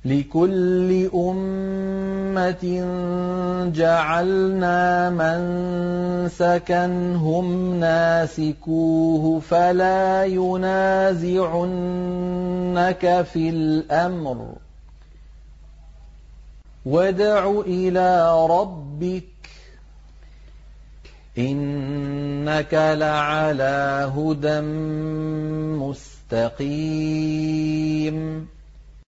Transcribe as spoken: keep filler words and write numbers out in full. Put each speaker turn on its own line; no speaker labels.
لِكُلِّ أُمَّةٍ جَعَلْنَا مَنسَكًا هُمْ نَاسِكُوهُ فَلَا يُنَازِعُنَّكَ فِي الْأَمْرِ وَادْعُ إِلَىٰ رَبِّكَ إِنَّكَ لَعَلَىٰ هُدًى مُّسْتَقِيمٍ